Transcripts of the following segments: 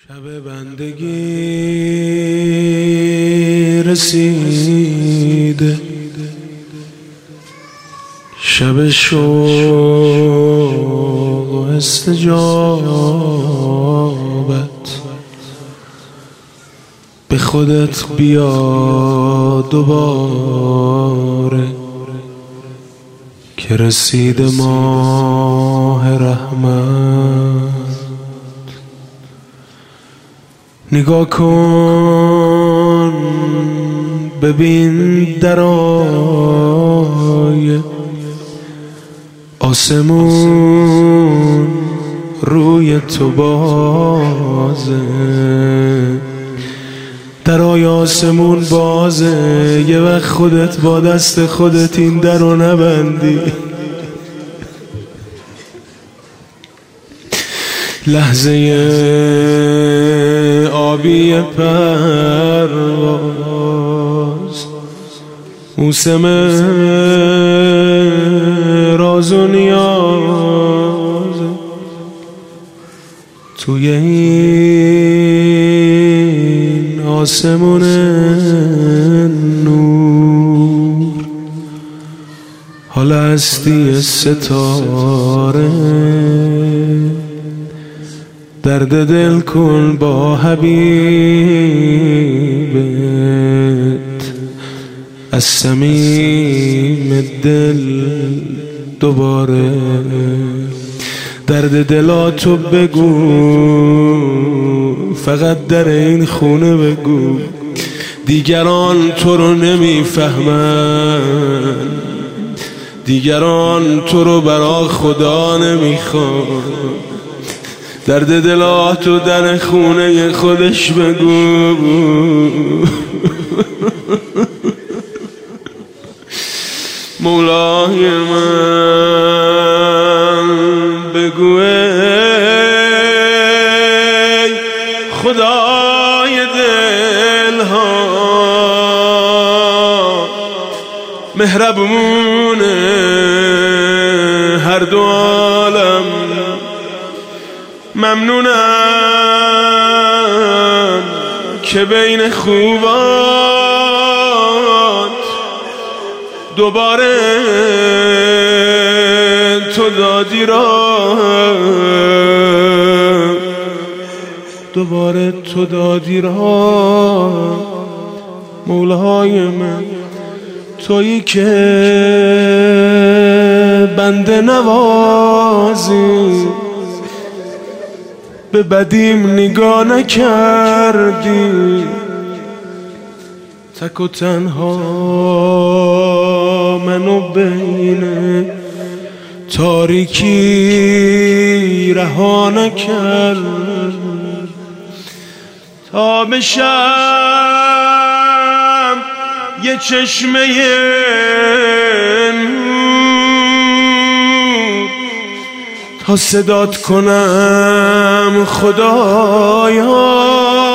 شب بندگی رسیده، شب شوق و استجابت. به خودت بیا دوباره که رسیده ماه رحمت. نگاه کن ببین درای آسمون روی تو بازه، درای آسمون بازه. یه وقت خودت با دست خودت این در رو نبندی، لحظه آبی پرواز، موسم راز و نیاز. توی این آسمون نور حال هستی ستاره. درد دل کن با حبیبت از صمیم دل دوباره. درد دلاتو بگو، فقط در این خونه بگو. دیگران تو رو نمیفهمن، دیگران تو رو برا خدا نمیخوان. درد دلاتو در خونه خودش بگو. مولای من بگو ای خدای دلها، مهربون هر دو عالم، ممنونم که بین خوبات دوباره تو دادی راه، دوباره تو دادی راه. مولای من تویی که بنده نوازی، به بدیم نگاه نکردی. تک و تنها منو بین تاریکی رها نکرد، تا بشم یه چشمه نور، تا صدات کنم خدایا.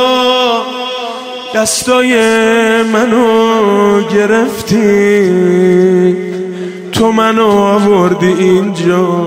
دستای منو گرفتی، تو منو آوردی اینجا.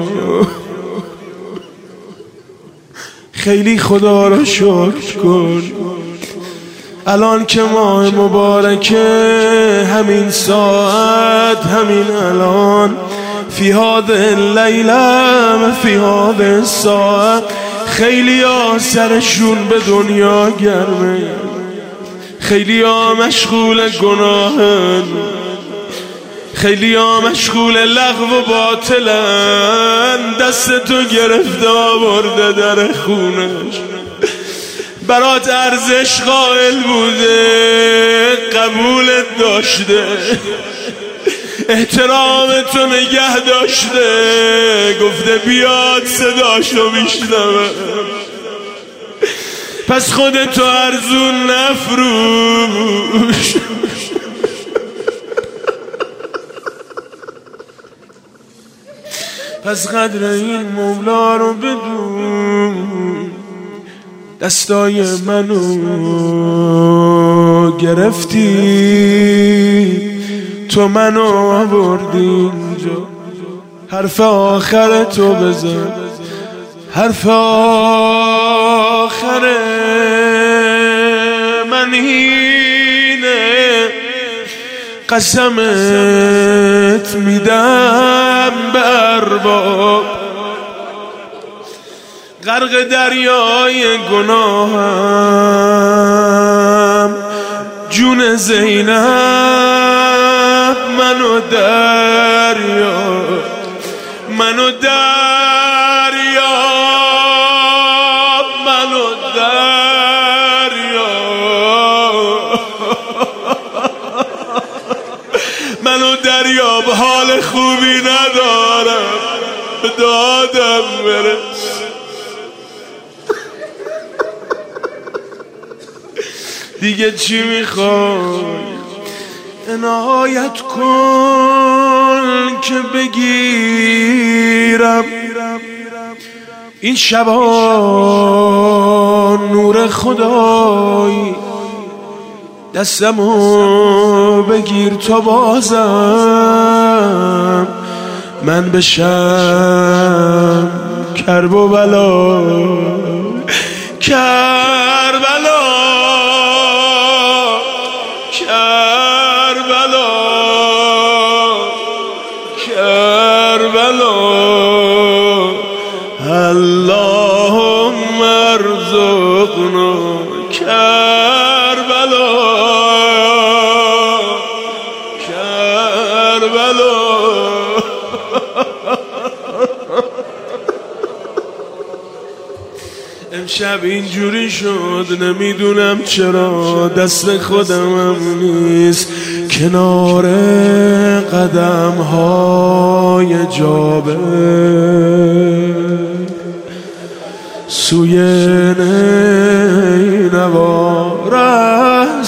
خیلی خدا رو شکر کن الان که ماه مبارکه، همین ساعت همین الان، فی هذه اللیله فی هذه الساعه. خیلی ها سرشون به دنیا گرمه، خیلی ها مشغول گناهن، خیلی ها مشغول لغو و باطلن. دست تو گرفته آورده در خونش، برات ارزش قائل بوده، قبولت داشته، احترام تو نگه داشته، گفته بیاد صداشو میشنوه. پس خودتو ارزون نفروش، پس قدر این مولا رو بدون. دستای منو گرفتی، تو منو آوردی اینجا. حرف آخر تو بزن، حرف آخر قسمت میدم به ارباب، غرق دریای گناهم جون زینب منو دریاب، منو دریاب، منو دریاب، منو دریاب، حال خوبی ندارم به دادم برس. دیگه چی میخوای؟ عنایت کن که بگیرم این شبا نور خدایی، دستمو بگیر تا بازم من بشم کرب و بلا، کربلا، کربلا، کربلا. اللهم ارزقنا کربلا، کربلا. امشب اینجوری شد نمیدونم چرا، دست خودمم نیست، کنار قدم های جابر سوی نینوا ره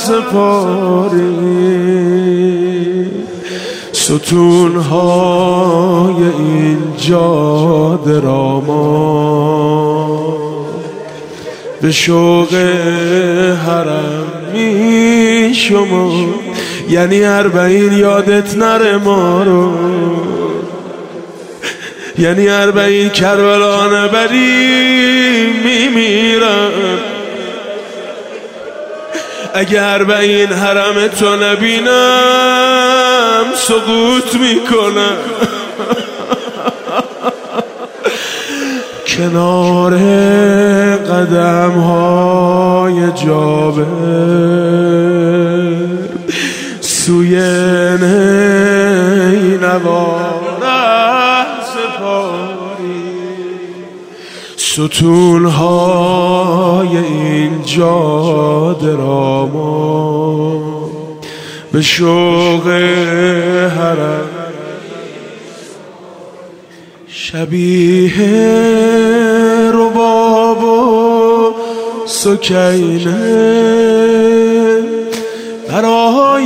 سپاری، ستون های این جاده را ما به شوق حرم می شما، یعنی 40 یادت نره ما رو، یعنی 40 کربلا نبری میمیرم، اگه 40 حرم تو نبینم سقوط میکنم. کنار قدم های جابر سوی نینوا ره سپاری، ستون های این جاده را ما به شوق حرم شبیه رباب و سکینه برای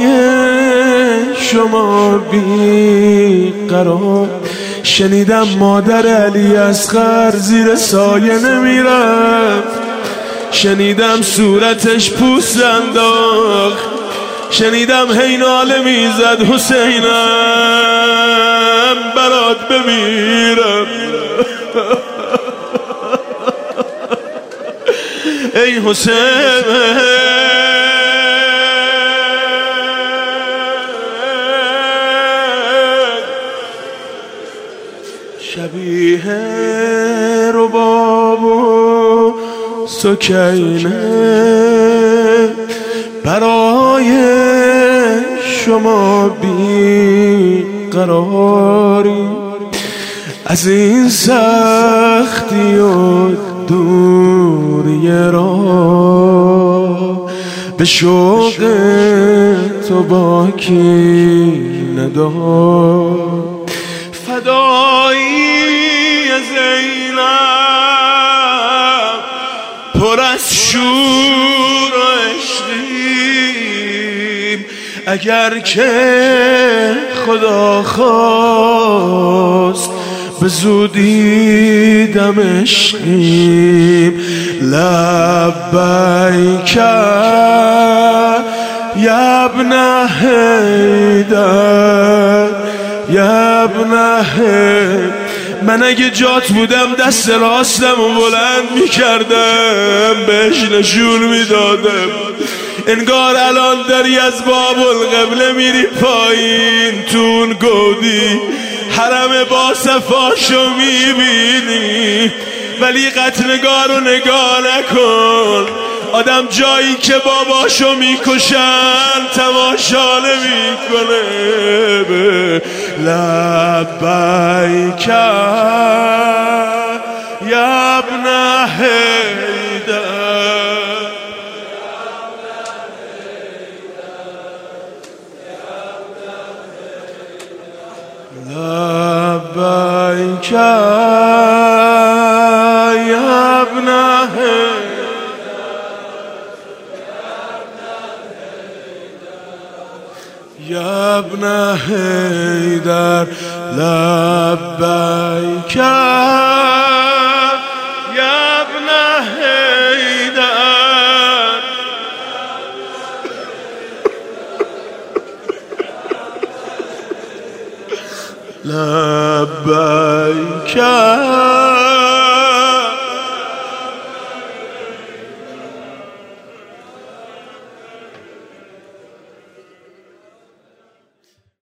شما بی قرار. شنیدم مادر علی اصغر زیر سایه نمیرفت، شنیدم صورتش پوست انداخت، شنیدم هی ناله میزد حسینم برات بمیرم. ای حسین شبیه رباب و سکینه برای شما بی قراری، از این سختی و دوری را به شوق تو باکی ندار. فدایی زینب پر از شور و عشقیم، اگر که خدا خواست به زودی دمشقیم. لبیک یا ابن حیدر، یا ابن حیدر. من اگه جات بودم دست راستم و بلند میکردم بهش نشون میدادم انگار الان داری از باب القبله میری پایین، تون گودی حرم با صفاشو میبینی، ولی قطعنگار رو نگاه نکن. آدم جایی که باباشو میکشن تماشا نمیکنه. لبیک یا ابن حیدر، لبیک یا ابن یا ابن حیدر، لبیک یا ابن حیدر. لبیک